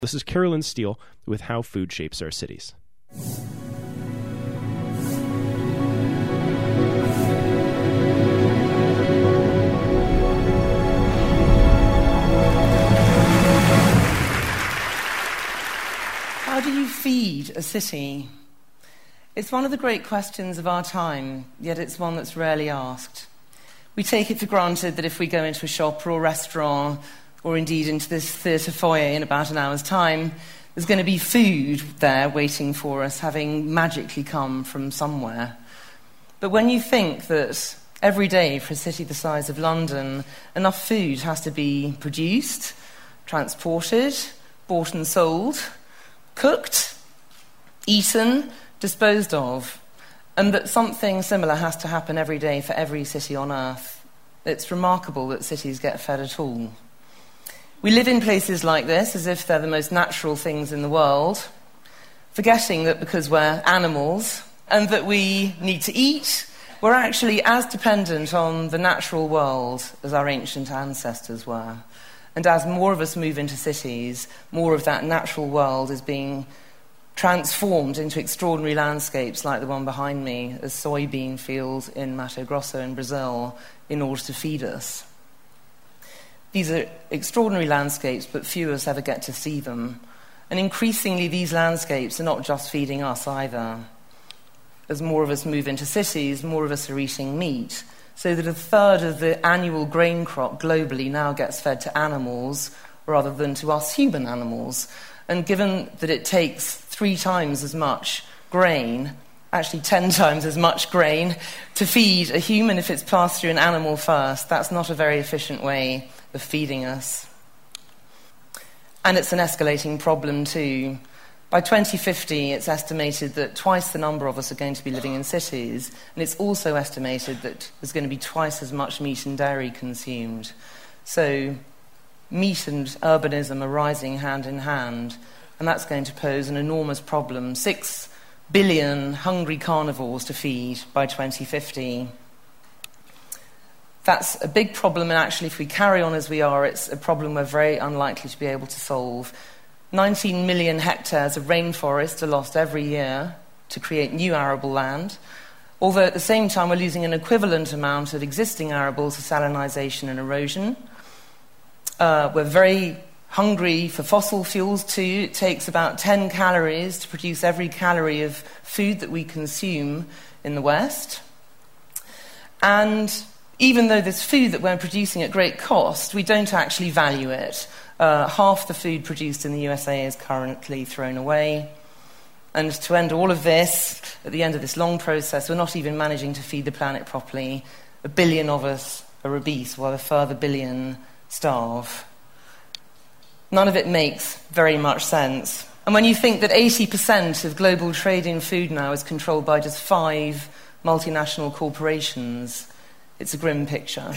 This is Carolyn Steele with How Food Shapes Our Cities. How do you feed a city? It's one of the great questions of our time, yet it's one that's rarely asked. We take it for granted that if we go into a shop or a restaurant, or indeed into this theatre foyer in about an hour's time, there's going to be food there waiting for us, having magically come from somewhere. But when you think that every day for a city the size of London, enough food has to be produced, transported, bought and sold, cooked, eaten, disposed of, and that something similar has to happen every day for every city on Earth, it's remarkable that cities get fed at all. We live in places like this as if they're the most natural things in the world, forgetting that because we're animals and that we need to eat, we're actually as dependent on the natural world as our ancient ancestors were. And as more of us move into cities, more of that natural world is being transformed into extraordinary landscapes like the one behind me, a soybean field in Mato Grosso in Brazil, in order to feed us. These are extraordinary landscapes, but few of us ever get to see them. And increasingly, these landscapes are not just feeding us either. As more of us move into cities, more of us are eating meat, so that a third of the annual grain crop globally now gets fed to animals rather than to us human animals. And given that it takes 3 times as much grain, actually 10 times as much grain, to feed a human if it's passed through an animal first, that's not a very efficient way of feeding us. And it's an escalating problem too. By 2050, it's estimated that twice the number of us are going to be living in cities, and it's also estimated that there's going to be twice as much meat and dairy consumed. So meat and urbanism are rising hand in hand, and that's going to pose an enormous problem. 6 billion hungry carnivores to feed by 2050. That's a big problem, and actually if we carry on as we are, it's a problem we're very unlikely to be able to solve. 19 million hectares of rainforest are lost every year to create new arable land, although at the same time we're losing an equivalent amount of existing arable to salinisation and erosion. We're very hungry for fossil fuels too. It takes about 10 calories to produce every calorie of food that we consume in the West. And even though there's food that we're producing at great cost, we don't actually value it. Half the food produced in the USA is currently thrown away. And to end all of this, at the end of this long process, we're not even managing to feed the planet properly. 1 billion of us are obese, while a further 1 billion starve. None of it makes very much sense. And when you think that 80% of global trade in food now is controlled by just 5 multinational corporations, it's a grim picture.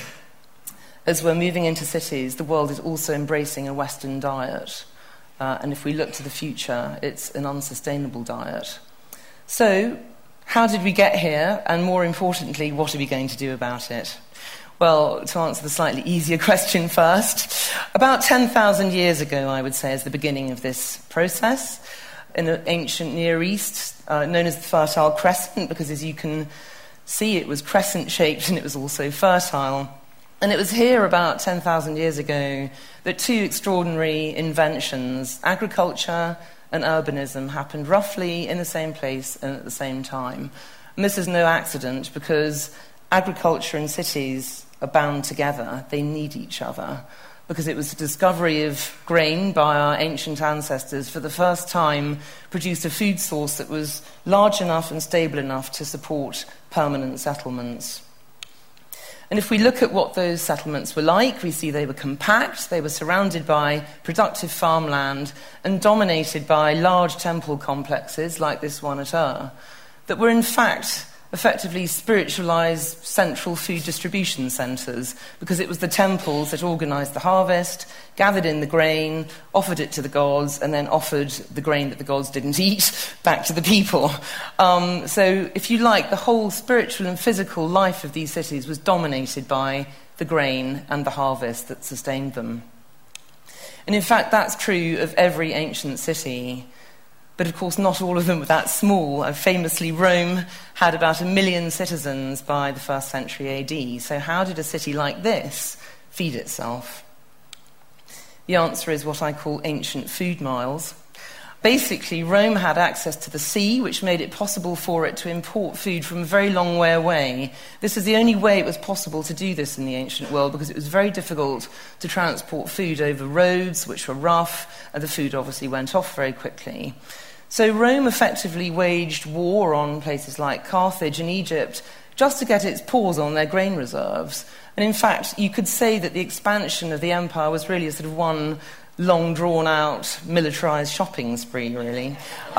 As we're moving into cities, the world is also embracing a Western diet. And if we look to the future, it's an unsustainable diet. So, how did we get here? And more importantly, what are we going to do about it? Well, to answer the slightly easier question first, about 10,000 years ago, I would say, is the beginning of this process. In the ancient Near East, known as the Fertile Crescent, because as you can see, it was crescent-shaped and it was also fertile. And it was here about 10,000 years ago that 2 extraordinary inventions, agriculture and urbanism, happened roughly in the same place and at the same time. And this is no accident, because agriculture and cities are bound together. They need each other, because it was the discovery of grain by our ancient ancestors for the first time produced a food source that was large enough and stable enough to support permanent settlements. And if we look at what those settlements were like, we see they were compact, they were surrounded by productive farmland and dominated by large temple complexes like this one at Ur, that were in fact effectively spiritualized central food distribution centers, because it was the temples that organized the harvest, gathered in the grain, offered it to the gods, and then offered the grain that the gods didn't eat back to the people. So if you like, the whole spiritual and physical life of these cities was dominated by the grain and the harvest that sustained them. And in fact, that's true of every ancient city. But of course, not all of them were that small. Famously, Rome had about 1 million citizens by the 1st century AD. So how did a city like this feed itself? The answer is what I call ancient food miles. Basically, Rome had access to the sea, which made it possible for it to import food from a very long way away. This is the only way it was possible to do this in the ancient world, because it was very difficult to transport food over roads, which were rough, and the food obviously went off very quickly. So Rome effectively waged war on places like Carthage and Egypt just to get its paws on their grain reserves. And in fact, you could say that the expansion of the empire was really a sort of one long drawn-out, militarised shopping spree, really.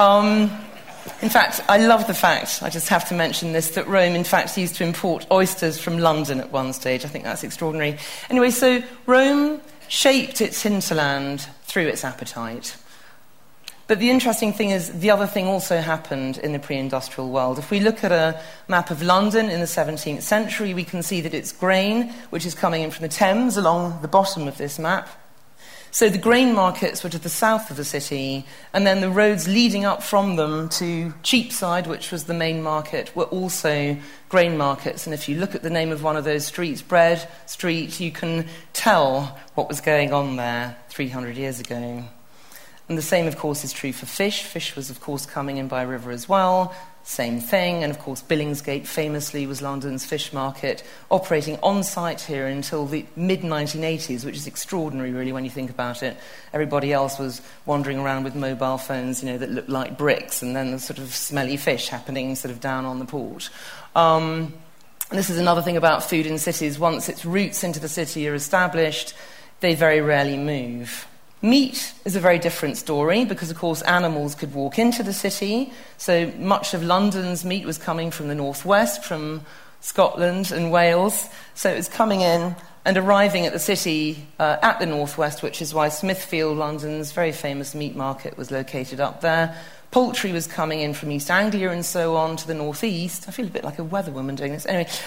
In fact, I love the fact, I just have to mention this, that Rome, in fact, used to import oysters from London at one stage. I think that's extraordinary. Anyway, so Rome shaped its hinterland through its appetite. But the interesting thing is, the other thing also happened in the pre-industrial world. If we look at a map of London in the 17th century, we can see that it's grain, which is coming in from the Thames along the bottom of this map. So the grain markets were to the south of the city, and then the roads leading up from them to Cheapside, which was the main market, were also grain markets. And if you look at the name of one of those streets, Bread Street, you can tell what was going on there 300 years ago. And the same, of course, is true for fish. Fish was, of course, coming in by river as well. Same thing. And, of course, Billingsgate famously was London's fish market, operating on-site here until the mid-1980s, which is extraordinary, really, when you think about it. Everybody else was wandering around with mobile phones, that looked like bricks, and then the sort of smelly fish happening sort of down on the port. And this is another thing about food in cities. Once its roots into the city are established, they very rarely move. Meat is a very different story because, of course, animals could walk into the city. So much of London's meat was coming from the northwest, from Scotland and Wales. So it was coming in and arriving at the city at the northwest, which is why Smithfield, London's very famous meat market, was located up there. Poultry was coming in from East Anglia and so on to the northeast. I feel a bit like a weatherwoman doing this. Anyway,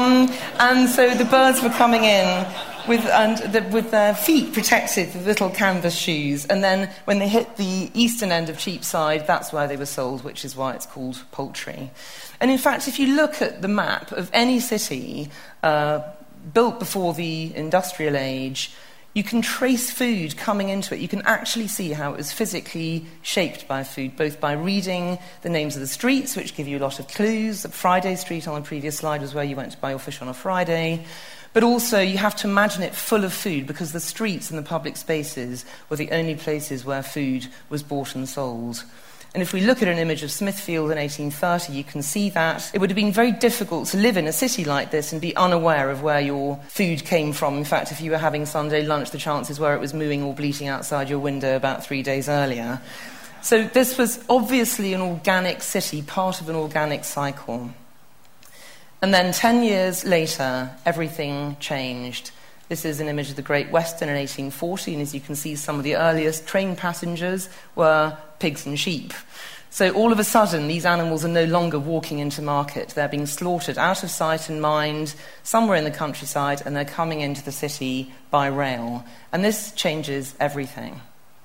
and so the birds were coming in with their feet protected with little canvas shoes. And then when they hit the eastern end of Cheapside, that's where they were sold, which is why it's called poultry. And in fact, if you look at the map of any city built before the industrial age, you can trace food coming into it. You can actually see how it was physically shaped by food, both by reading the names of the streets, which give you a lot of clues. Friday Street on the previous slide was where you went to buy your fish on a Friday. But also you have to imagine it full of food, because the streets and the public spaces were the only places where food was bought and sold. And if we look at an image of Smithfield in 1830, you can see that it would have been very difficult to live in a city like this and be unaware of where your food came from. In fact, if you were having Sunday lunch, the chances were it was mooing or bleating outside your window about 3 days earlier. So this was obviously an organic city, part of an organic cycle. And then 10 years later, everything changed. This is an image of the Great Western in 1840, and as you can see, some of the earliest train passengers were pigs and sheep. So all of a sudden, these animals are no longer walking into market. They're being slaughtered out of sight and mind, somewhere in the countryside, and they're coming into the city by rail. And this changes everything.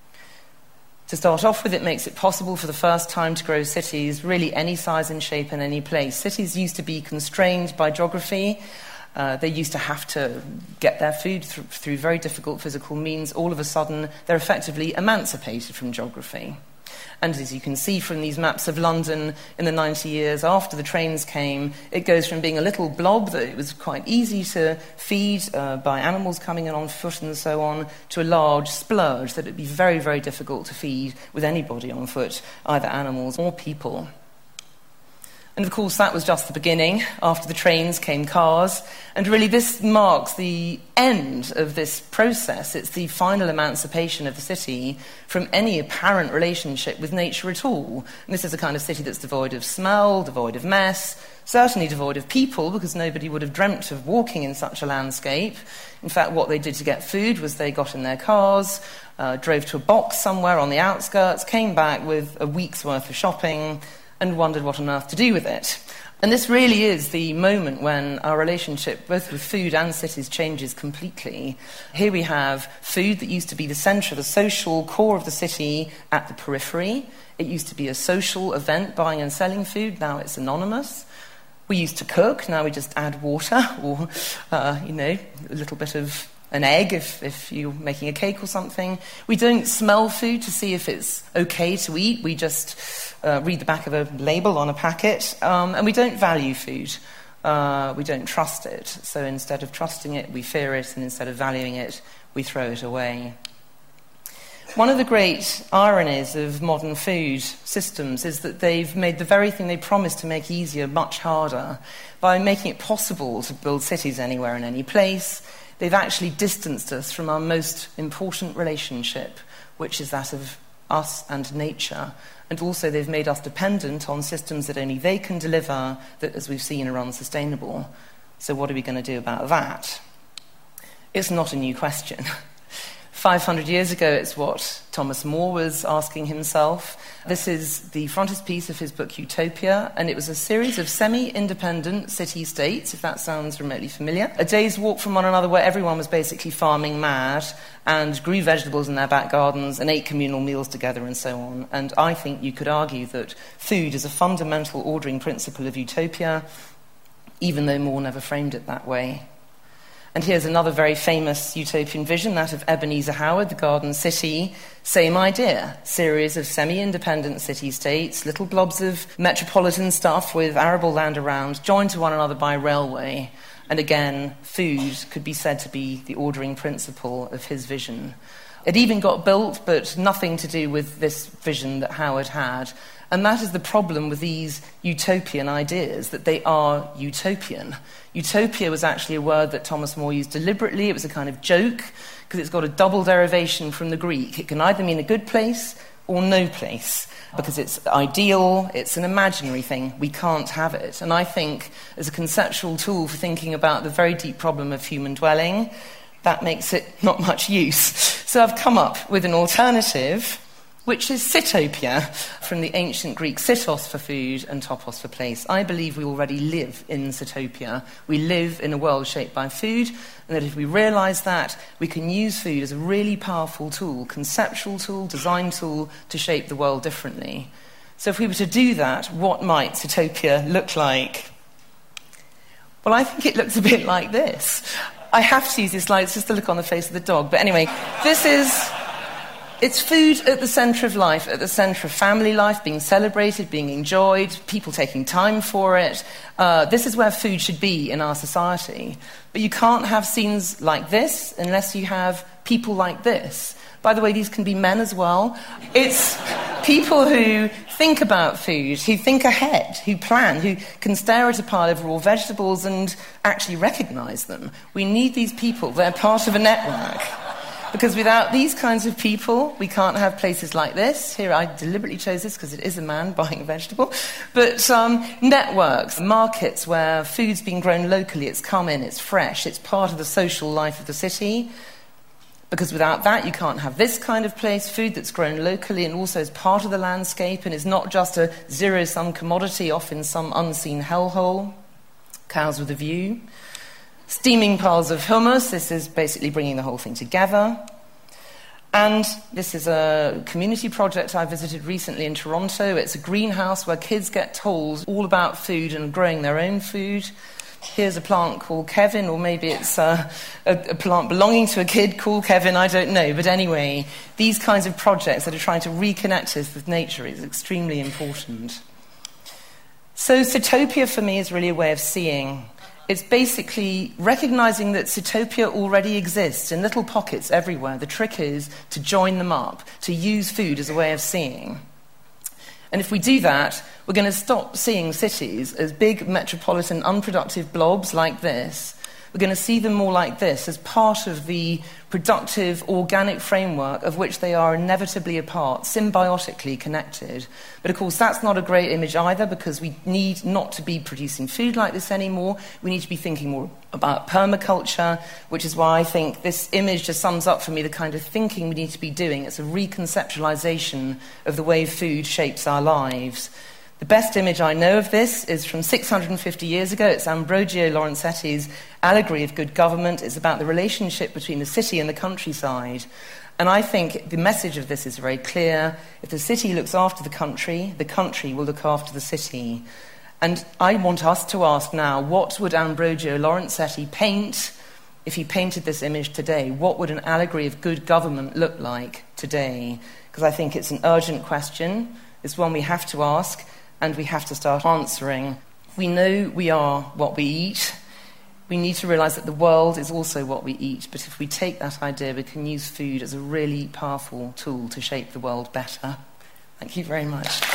To start off with, it makes it possible for the first time to grow cities, really any size and shape in any place. Cities used to be constrained by geography. They used to have to get their food through very difficult physical means. All of a sudden, they're effectively emancipated from geography. And as you can see from these maps of London in the 90 years after the trains came, it goes from being a little blob that it was quite easy to feed by animals coming in on foot and so on, to a large splurge that it would be very, very difficult to feed with anybody on foot, either animals or people. And of course, that was just the beginning. After the trains came cars. And really, this marks the end of this process. It's the final emancipation of the city from any apparent relationship with nature at all. And this is a kind of city that's devoid of smell, devoid of mess, certainly devoid of people, because nobody would have dreamt of walking in such a landscape. In fact, what they did to get food was they got in their cars, drove to a box somewhere on the outskirts, came back with a week's worth of shopping, and wondered what on earth to do with it. And this really is the moment when our relationship, both with food and cities, changes completely. Here we have food that used to be the centre of the social core of the city at the periphery. It used to be a social event, buying and selling food. Now it's anonymous. We used to cook. Now we just add water or, a little bit of an egg if you're making a cake or something. We don't smell food to see if it's okay to eat. We just read the back of a label on a packet. And we don't value food. We don't trust it. So instead of trusting it, we fear it. And instead of valuing it, we throw it away. One of the great ironies of modern food systems is that they've made the very thing they promised to make easier much harder. By making it possible to build cities anywhere in any place, they've actually distanced us from our most important relationship, which is that of us and nature. And also they've made us dependent on systems that only they can deliver, that, as we've seen, are unsustainable. So what are we going to do about that? It's not a new question. 500 years ago, it's what Thomas More was asking himself. This is the frontispiece of his book Utopia, and it was a series of semi-independent city-states, if that sounds remotely familiar. A day's walk from one another where everyone was basically farming mad and grew vegetables in their back gardens and ate communal meals together and so on. And I think you could argue that food is a fundamental ordering principle of utopia, even though More never framed it that way. And here's another very famous utopian vision, that of Ebenezer Howard, the Garden City. Same idea. Series of semi-independent city-states, little blobs of metropolitan stuff with arable land around, joined to one another by railway. And again, food could be said to be the ordering principle of his vision. It even got built, but nothing to do with this vision that Howard had. And that is the problem with these utopian ideas, that they are utopian. Utopia was actually a word that Thomas More used deliberately. It was a kind of joke, because it's got a double derivation from the Greek. It can either mean a good place or no place, because it's ideal, it's an imaginary thing. We can't have it. And I think, as a conceptual tool for thinking about the very deep problem of human dwelling, that makes it not much use. So I've come up with an alternative, which is Sitopia, from the ancient Greek sitos for food and topos for place. I believe we already live in Sitopia. We live in a world shaped by food, and that if we realise that, we can use food as a really powerful tool, conceptual tool, design tool, to shape the world differently. So if we were to do that, what might Sitopia look like? Well, I think it looks a bit like this. I have to use this slide, it's just the look on the face of the dog. But anyway, it's food at the centre of life, at the centre of family life, being celebrated, being enjoyed, people taking time for it. This is where food should be in our society. But you can't have scenes like this unless you have people like this. By the way, these can be men as well. It's people who think about food, who think ahead, who plan, who can stare at a pile of raw vegetables and actually recognise them. We need these people. They're part of a network. Because without these kinds of people, we can't have places like this. Here, I deliberately chose this because it is a man buying a vegetable. But networks, markets where food's been grown locally, it's come in, it's fresh, it's part of the social life of the city. Because without that, you can't have this kind of place, food that's grown locally and also is part of the landscape and is not just a zero-sum commodity off in some unseen hellhole. Cows with a view. Steaming piles of hummus, this is basically bringing the whole thing together. And this is a community project I visited recently in Toronto. It's a greenhouse where kids get told all about food and growing their own food. Here's a plant called Kevin, or maybe it's a plant belonging to a kid called Kevin, I don't know. But anyway, these kinds of projects that are trying to reconnect us with nature is extremely important. So Sitopia for me is really a way of seeing. It's basically recognizing that Sitopia already exists in little pockets everywhere. The trick is to join them up, to use food as a way of seeing. And if we do that, we're going to stop seeing cities as big, metropolitan, unproductive blobs like this. We're going to see them more like this, as part of the productive, organic framework of which they are inevitably a part, symbiotically connected. But of course, that's not a great image either, because we need not to be producing food like this anymore. We need to be thinking more about permaculture, which is why I think this image just sums up for me the kind of thinking we need to be doing. It's a reconceptualization of the way food shapes our lives. The best image I know of this is from 650 years ago. It's Ambrogio Lorenzetti's Allegory of Good Government. It's about the relationship between the city and the countryside. And I think the message of this is very clear. If the city looks after the country will look after the city. And I want us to ask now, what would Ambrogio Lorenzetti paint if he painted this image today? What would an allegory of good government look like today? Because I think it's an urgent question. It's one we have to ask, and we have to start answering. We know we are what we eat. We need to realise that the world is also what we eat, but if we take that idea, we can use food as a really powerful tool to shape the world better. Thank you very much.